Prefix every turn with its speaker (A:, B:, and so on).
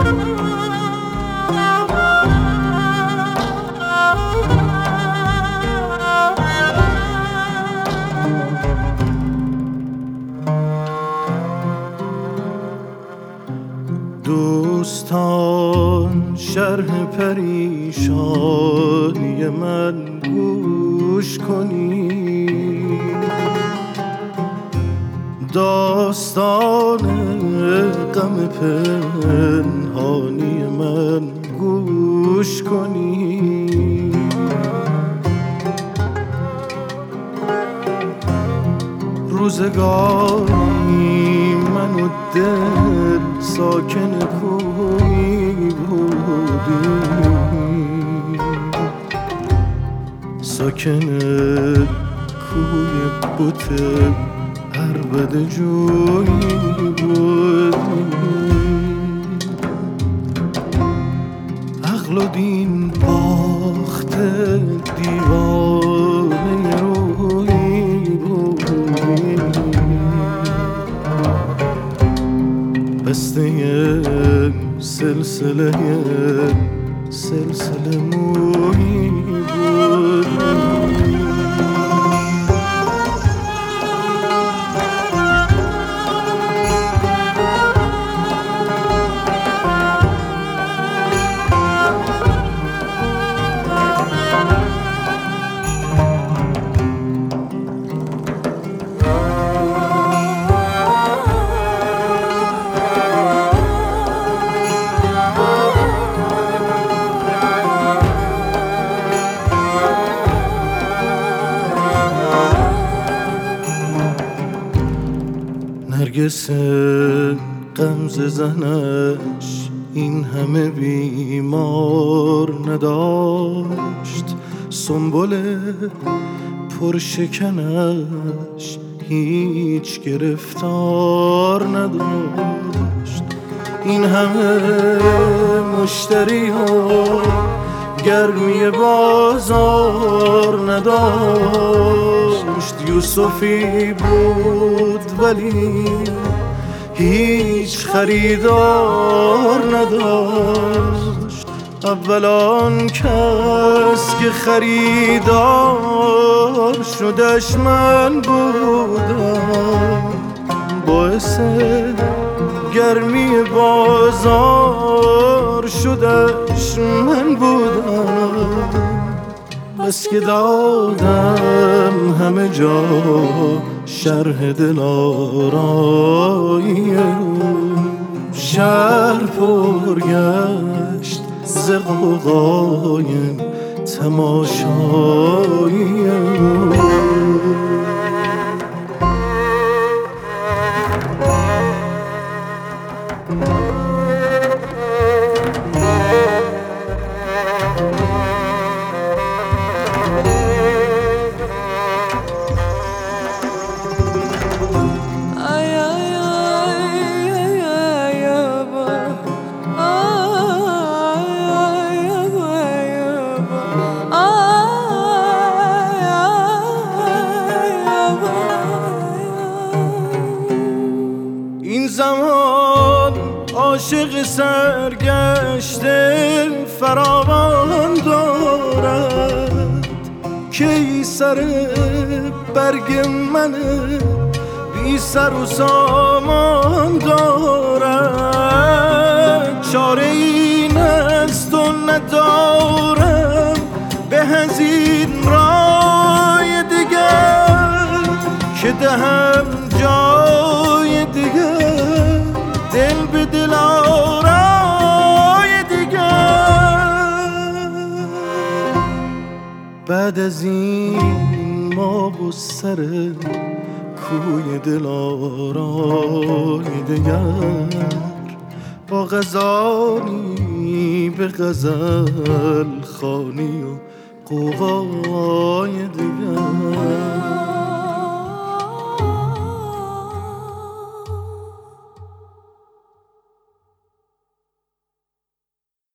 A: دوستان شرح پریشانی من گوش کنید، داستان غم پنهانی من گوش کنید. روزگاری من و دل ساکن کوی بودیم، ساکن کوی بوت عربد جویی بودیم. عقل و دین باخت دیوانه رویی بودیم، بسته سلسله مویی بودیم. نرگس غمزه زنش این همه بیمار نداشت، سنبل پرشکنش هیچ گرفتار نداشت. این همه مشتری و گرمی بازار نداشت. یوسفی بود ولی هیچ خریدار نداشت. اولان کس که خریدار شدش من بودم، باعث گرمی بازار شدش من بودم. بس که دادم همه جا شرح دلارایی، شهر پر گشت ز غوغای تماشایی. این زمان عاشق سرگشته فراوان دارد، که ای سر برگ من بی سر و سامان دارد. چاره این است و ندارم به از این رای دیگر، که دهم جای دیگر دل به دل آرای دیگر. بعد از این ما و سر کوی دل آرای دیگر، با غزالی به غزل خوانی و غوغای دیگر.